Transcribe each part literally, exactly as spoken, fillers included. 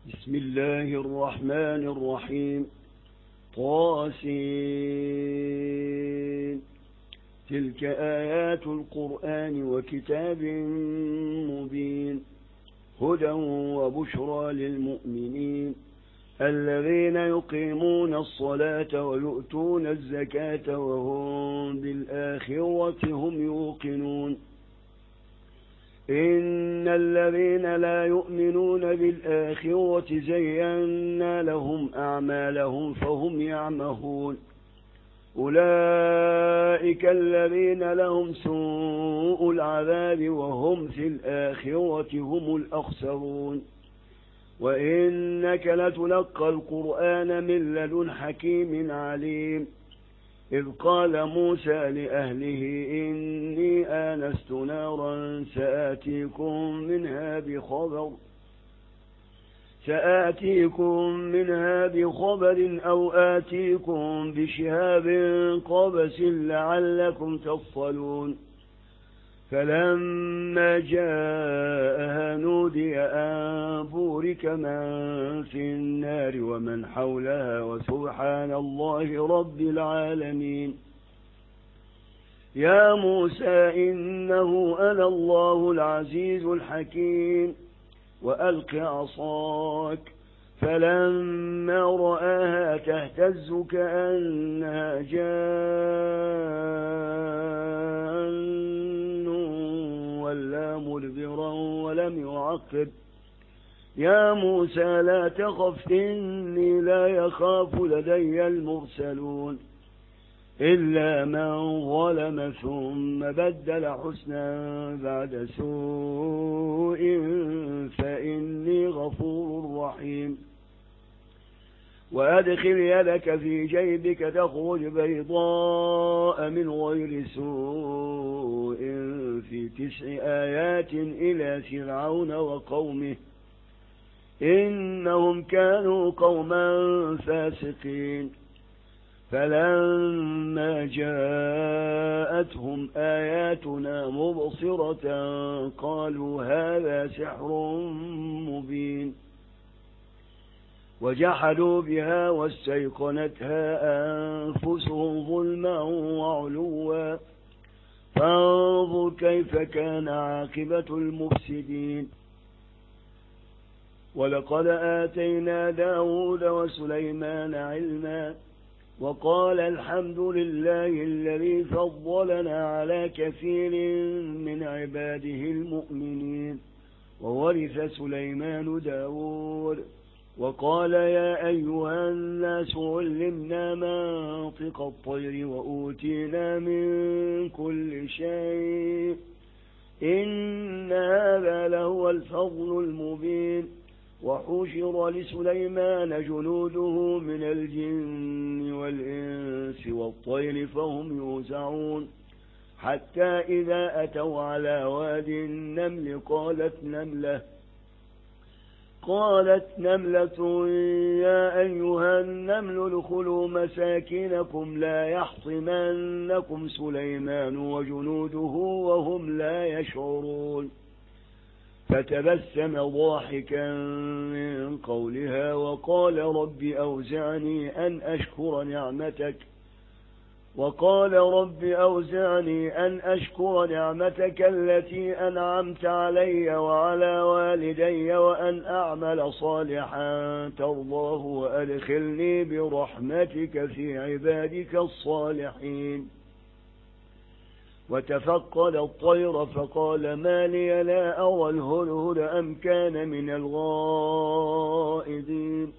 بسم الله الرحمن الرحيم. طاسين. تلك آيات القرآن وكتاب مبين، هدى وبشرى للمؤمنين الذين يقيمون الصلاة ويؤتون الزكاة وهم بالآخرة هم يوقنون. إن الذين لا يؤمنون بالآخرة زينا لهم أعمالهم فهم يعمهون. أولئك الذين لهم سوء العذاب وهم في الآخرة هم الأخسرون. وإنك لتلقى القرآن من لدن حكيم عليم. إذ قال موسى لأهله إني آنست نارا سآتيكم منها بخبر سآتيكم منها بخبر أو آتيكم بشهاب قبس لعلكم تصطلون. فلما جاءها نودي أن بورك من في النار ومن حولها وسبحان الله رب العالمين. يا موسى إنه أنا الله العزيز الحكيم وألق عصاك. فلما رآها تهتز كأنها جان ولا مدبرا ولم يعقب. يا موسى لا تخف إني لا يخاف لدي المرسلون إلا من ظلم ثم بدل حسنا بعد سوء فإني غفور رحيم. وأدخل يدك في جيبك تخرج بيضاء من غير سوء في تسع آيات إلى فرعون وقومه إنهم كانوا قوما فاسقين. فلما جاءتهم آياتنا مبصرة قالوا هذا سحر مبين. وجحدوا بها واستيقنتها أنفسهم ظلما وعلوا فانظر كيف كان عاقبة المفسدين. ولقد آتينا داود وسليمان علما وقال الحمد لله الذي فضلنا على كثير من عباده المؤمنين. وورث سليمان داود وقال يا أيها الناس علمنا منطق الطير وأوتينا من كل شيء إن هذا لهو الفضل المبين. وحشر لسليمان جنوده من الجن والإنس والطير فهم يوزعون حتى إذا أتوا على واد النمل قالت نملة قالت نملة يا أيها النمل ادخلوا مساكنكم لا يحطمنكم سليمان وجنوده وهم لا يشعرون. فتبسم ضاحكا من قولها وقال رب أوزعني أن أشكر نعمتك وقال رب أوزعني أن أشكر نعمتك التي أنعمت علي وعلى والدي وأن أعمل صالحا ترضاه وأدخلني برحمتك في عبادك الصالحين. وتفقد الطير فقال ما لي لا أرى الهدهد أم كان من الغائبين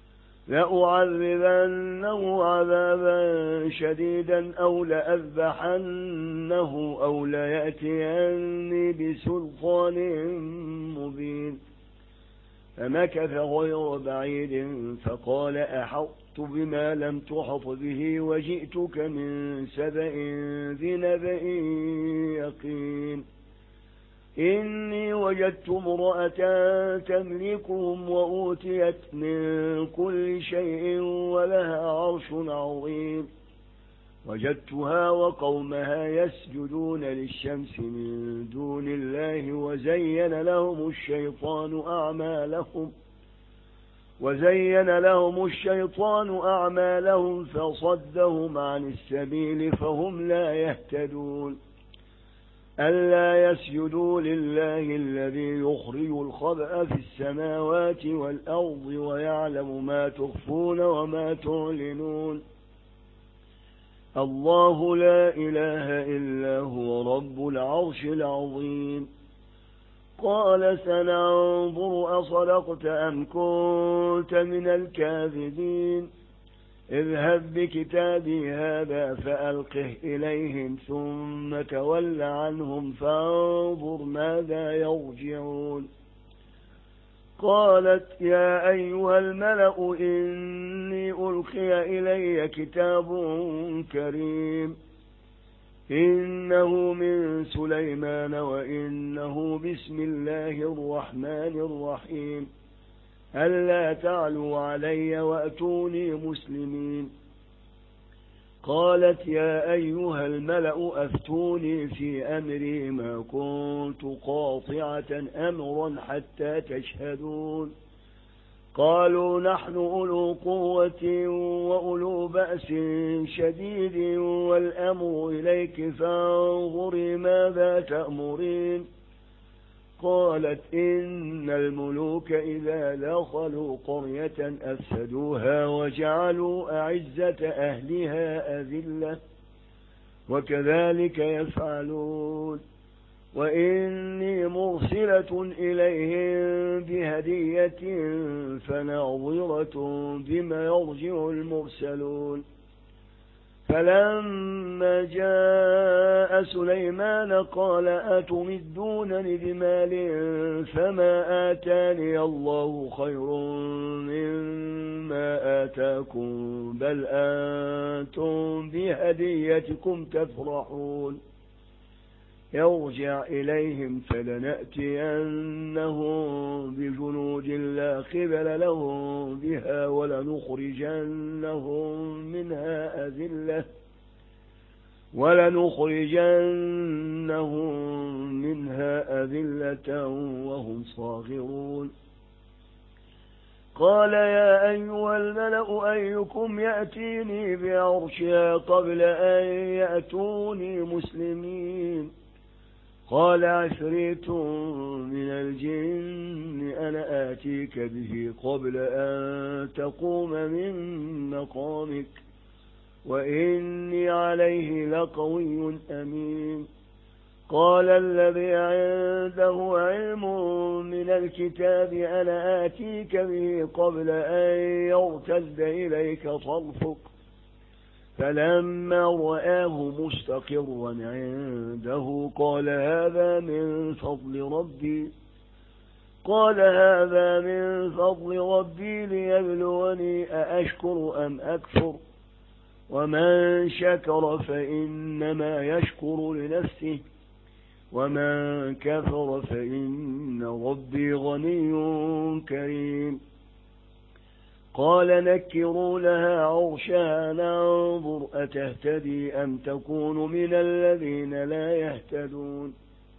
لأعذبنه عذابا شديدا أو لأذبحنه أو ليأتيني بسلطان مبين. فمكث غير بعيد فقال أحطت بما لم تحط به وجئتك من سبأ بنبأ يقين. إني وجدت امرأة تملكهم وأوتيت من كل شيء ولها عرش عظيم. وجدتها وقومها يسجدون للشمس من دون الله وزين لهم الشيطان أعمالهم وزين لهم الشيطان أعمالهم فصدهم عن السبيل فهم لا يهتدون ألا يسجدوا لله الذي يخرج الخبأ في السماوات والأرض ويعلم ما تخفون وما تعلنون الله لا إله إلا هو رب العرش العظيم قال سننظر أصدقت أم كنت من الكاذبين اذهب بكتابي هذا فألقه إليهم ثم تول عنهم فانظر ماذا يرجعون قالت يا أيها الملأ إني ألقي إلي كتاب كريم إنه من سليمان وإنه بسم الله الرحمن الرحيم ألا تعلوا علي وأتوني مسلمين قالت يا أيها الملأ أفتوني في أمري ما كنت قاطعة أمرا حتى تشهدون قالوا نحن أولو قوة وأولو بأس شديد والأمر إليك فانظري ماذا تأمرين قالت إن الملوك إذا دخلوا قرية أفسدوها وجعلوا أعزة أهلها أذلة وكذلك يفعلون وإني مرسلة إليهم بهدية فناظرة بما يرجع المرسلون فلما جاء سليمان قال أتمدونني بمال فما آتاني الله خير مما آتاكم بل أنتم بهديتكم تفرحون يرجع إليهم فلنأتينهم بجنود لا قبل لهم بها ولنخرجنهم منها أذلة ولنخرجنهم منها أذلة وهم صاغرون قال يا أيها الملأ أيكم يأتيني بعرشها قبل أن يأتوني مسلمين قال عفريت من الجن أنا آتيك به قبل أن تقوم من مقامك وإني عليه لقوي أمين قال الذي عنده علم من الكتاب أنا آتيك به قبل أن يرتد إليك طرفك فلما رآه مستقرا عنده قال هذا من فضل ربي قال هذا من فضل ربي ليبلوني أأشكر أم أكفر ومن شكر فإنما يشكر لنفسه ومن كفر فإن ربي غني كريم قال نكروا لها عرشها ننظر أتهتدي أم تكون من الذين لا يهتدون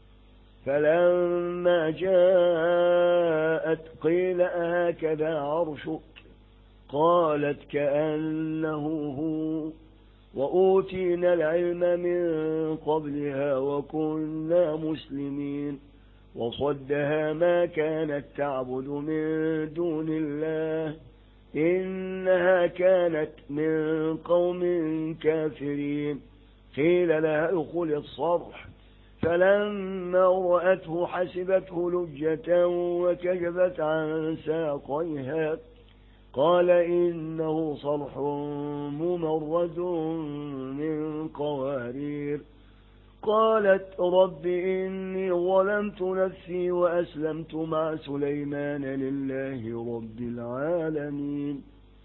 فلما جاءت قيل أهكذا عرشك قالت كأنه هو وأوتينا العلم من قبلها وكنا مسلمين وصدها ما كانت تعبد من دون الله إنها كانت من قوم كافرين قيل لها ادخل الصرح فلما رأته حسبته لجة وكشفت عن ساقيها قال إنه صرح ممرد من قوارير قالت رب إني ظلمت نفسي وأسلمت مع سليمان لله رب العالمين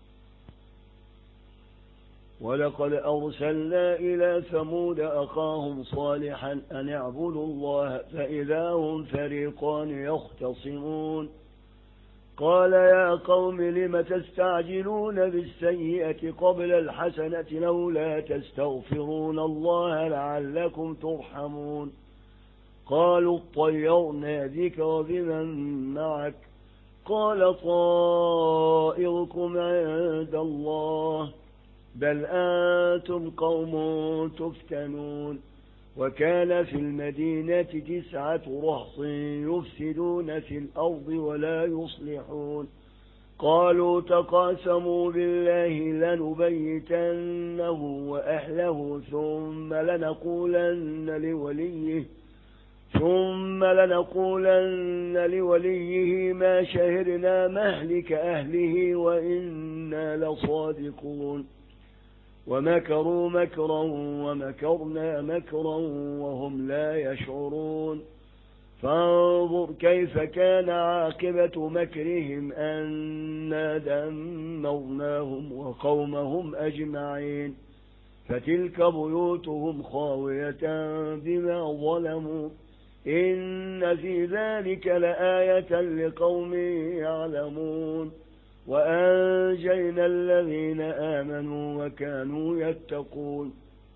ولقد أرسلنا إلى ثمود أخاهم صالحا أن اعبدوا الله فإذا هم فريقان يختصمون قال يا قوم لم تستعجلون بالسيئة قبل الحسنة لولا تستغفرون الله لعلكم ترحمون قالوا اطيرنا بك وبمن معك قال طائركم عند الله بل أنتم قوم تفتنون وكان في المدينة تسعة رهط يفسدون في الأرض ولا يصلحون قالوا تقاسموا بالله لنبيتنه وأهله ثم لنقولن لوليه ثم لنقولن لوليه ما شهدنا مهلك أهله وإنا لصادقون ومكروا مكرا ومكرنا مكرا وهم لا يشعرون فانظر كيف كان عاقبة مكرهم أنا دمرناهم وقومهم أجمعين فتلك بيوتهم خاوية بما ظلموا إن في ذلك لآية لقوم يعلمون وأنجينا الذين آمنوا وكانوا يتقون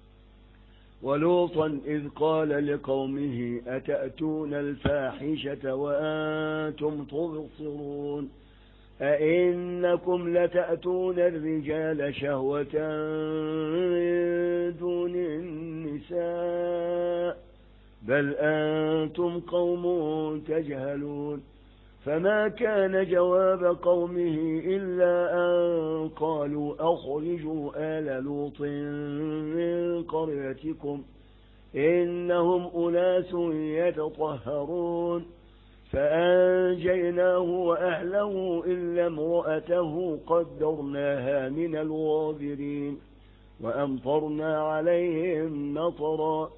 ولوطا إذ قال لقومه أتأتون الفاحشة وأنتم تبصرون أئنكم لتأتون الرجال شهوة من دون النساء بل أنتم قوم تجهلون فما كان جواب قومه إلا أن قالوا أخرجوا آل لوط من قريتكم إنهم أناس يتطهرون فأنجيناه وأهله إلا امرأته قدرناها من الغابرين وأمطرنا عليهم مطرا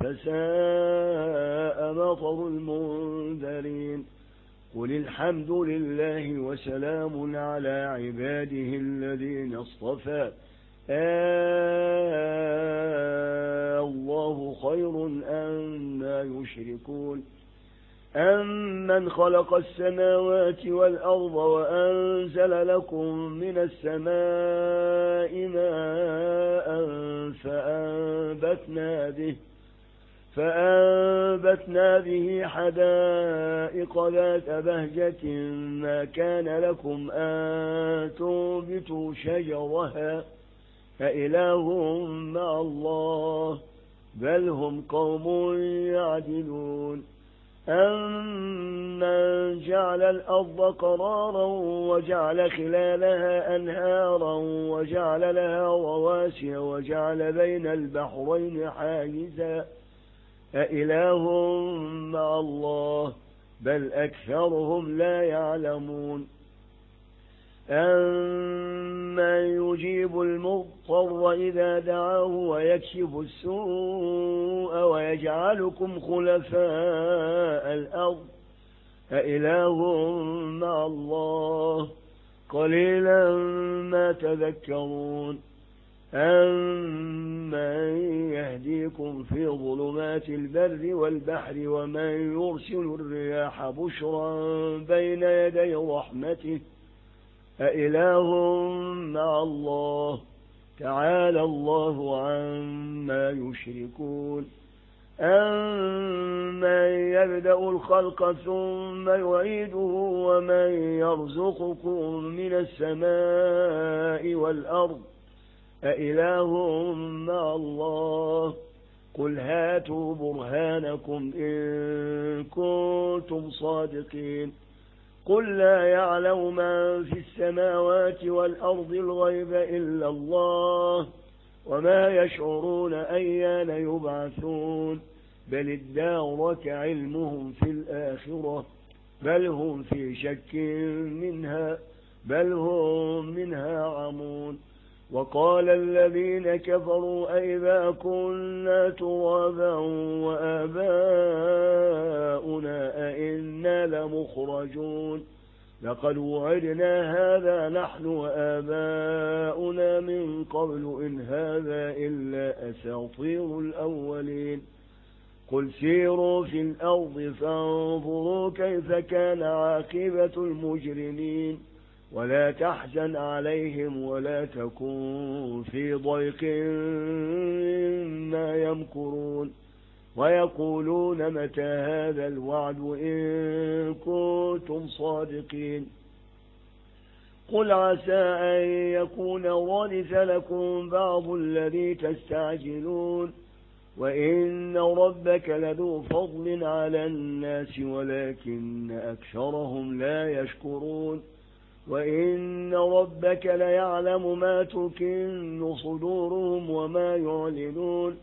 فساء مطر المنذرين قل الحمد لله وسلام على عباده الذين اصطفى آه الله خير أما يشركون أمن خلق السماوات والأرض وأنزل لكم من السماء ماء فأنبتنا به فأنبتنا به حدائق ذات بهجة ما كان لكم أن تنبتوا شجرها أإله مع الله بل هم قوم يعدلون أمن جعل الأرض قرارا وجعل خلالها أنهارا وجعل لها رواسي وجعل بين البحرين حاجزا أإله مع الله بل أكثرهم لا يعلمون أمن يجيب المضطر إذا دعاه ويكشف السوء ويجعلكم خلفاء الأرض أإله مع الله قليلا ما تذكرون أمن يهديكم في ظلمات البر والبحر ومن يرسل الرياح بشرا بين يدي رحمته أإله مع الله تعالى الله عما يشركون أمن يبدأ الخلق ثم يعيده ومن يرزقكم من السماء والأرض أإله مع الله قل هاتوا برهانكم إن كنتم صادقين قل لا يعلم من في السماوات والأرض الغيب إلا الله وما يشعرون أيان يبعثون بل ادارك علمهم في الآخرة بل هم في شك منها بل هم منها عمون وقال الذين كفروا أئذا كنا ترابا وآباؤنا أئنا لمخرجون لقد وعدنا هذا نحن وآباؤنا من قبل إن هذا إلا أساطير الأولين قل سيروا في الأرض فانظروا كيف كان عاقبة المجرمين ولا تحزن عليهم ولا تكن في ضيق مما يمكرون ويقولون متى هذا الوعد إن كنتم كنتم صادقين. قل عسى أن يكون ردف لكم بعض الذي تستعجلون، وإن ربك لذو فضل على الناس ولكن أكثرهم لا يشكرون. وإن ربك ليعلم ما تكن صدورهم وما يعلنون.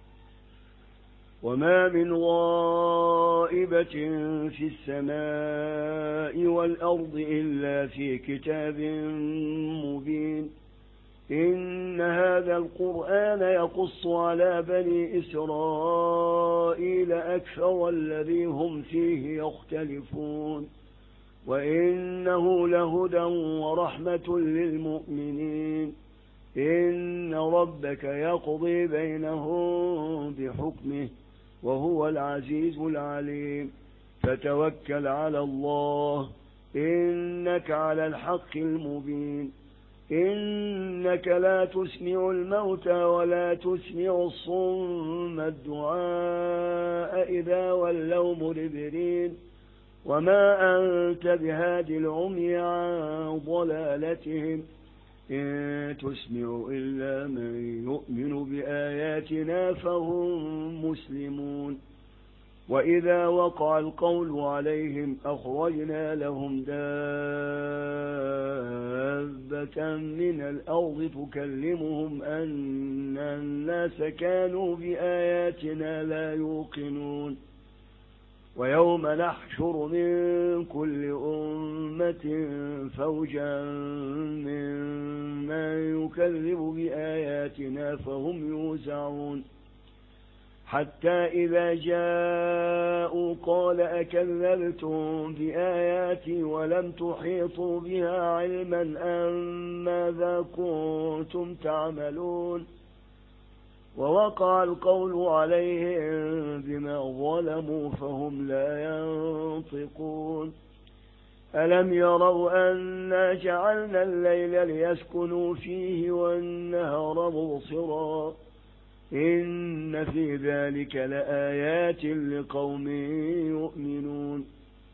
وما من غائبة في السماء والأرض إلا في كتاب مبين. إن هذا القرآن يقص على بني إسرائيل أكثر الذي هم فيه يختلفون، وإنه لهدى ورحمة للمؤمنين. إن ربك يقضي بينهم بحكمه وهو العزيز العليم. فتوكل على الله إنك على الحق المبين. إنك لا تسمع الموتى ولا تسمع الصم الدعاء إذا ولوا مدبرين. وما أنت بهادي العمي عن ضلالتهم، إن تسمع إلا من يؤمن بآياتنا فهم مسلمون. وإذا وقع القول عليهم أخرجنا لهم دابة من الأرض تكلمهم أن الناس كانوا بآياتنا لا يوقنون. ويوم نحشر من كل أمة فوجا ممن يكذب بآياتنا فهم يوزعون. حتى إذا جاءوا قال أكذبتم بآياتي ولم تحيطوا بها علما أم ماذا كنتم تعملون. ووقع القول عليهم بما ظلموا فهم لا ينطقون. ألم يروا أنا جعلنا الليل ليسكنوا فيه والنهار مبصرا إن في ذلك لآيات لقوم يؤمنون.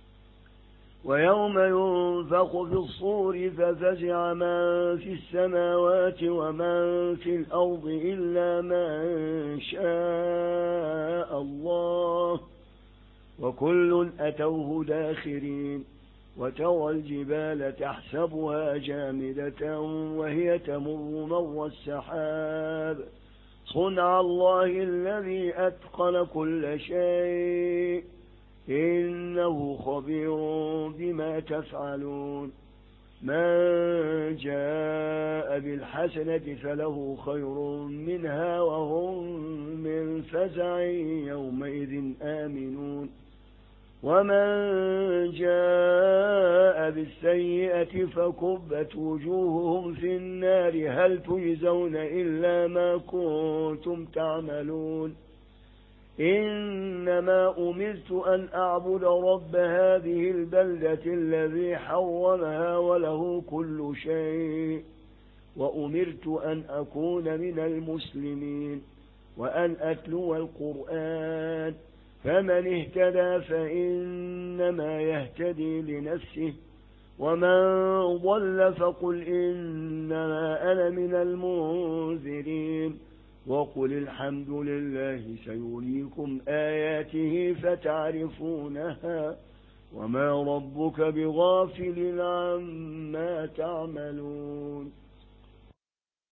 ويوم ينفخ في الصور ففزع من في السماوات ومن في الأرض إلا من شاء الله وكل أتوه داخرين. وترى الجبال تحسبها جامدة وهي تمر مر السحاب صنع الله الذي أتقن كل شيء إنه خبير بما تفعلون. من جاء بالحسنة فله خير منها وهم من فزع يومئذ آمنون. ومن جاء بالسيئة فكبت وجوههم في النار هل تجزون إلا ما كنتم تعملون. إنما أمرت أن أعبد رب هذه البلدة الذي حرمها وله كل شيء وأمرت أن أكون من المسلمين وأن أتلو القرآن فمن اهتدى فإنما يهتدي لنفسه ومن ضل فقل إنما أنا من المنذرين. وقل الحمد لله سيريكم آياته فتعرفونها وما ربك بغافل عما تعملون.